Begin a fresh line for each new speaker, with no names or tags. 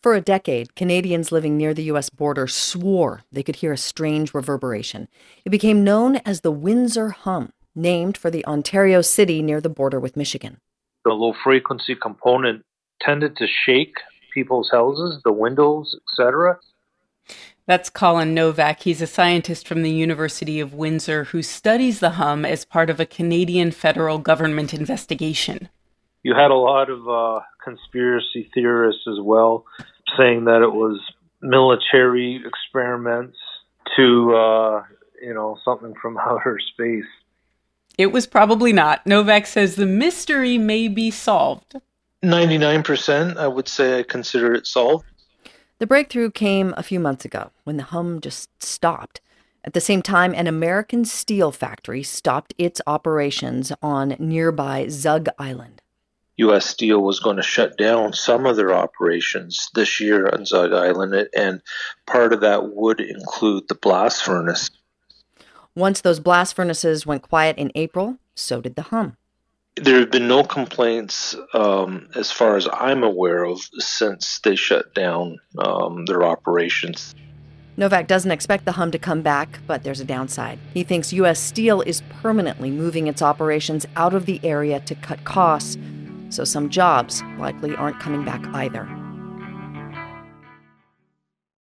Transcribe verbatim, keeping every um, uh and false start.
For a decade, Canadians living near the U S border swore they could hear a strange reverberation. It became known as the Windsor Hum, named for the Ontario city near the border with Michigan.
The low-frequency component tended to shake people's houses, the windows, et cetera.
That's Colin Novak. He's a scientist from the University of Windsor who studies the hum as part of a Canadian federal government investigation.
You had a lot of uh, conspiracy theorists as well, saying that it was military experiments to, uh, you know, something from outer space.
It was probably not. Novak says the mystery may be solved.
ninety-nine percent, I would say I consider it solved.
The breakthrough came a few months ago when the hum just stopped. At the same time, an American steel factory stopped its operations on nearby Zug Island.
U S Steel was going to shut down some of their operations this year on Zug Island, and part of that would include the blast furnace.
Once those blast furnaces went quiet in April, so did the hum.
There have been no complaints, um, as far as I'm aware of, since they shut down um, their operations.
Novak doesn't expect the hum to come back, but there's a downside. He thinks U S Steel is permanently moving its operations out of the area to cut costs, so some jobs likely aren't coming back either.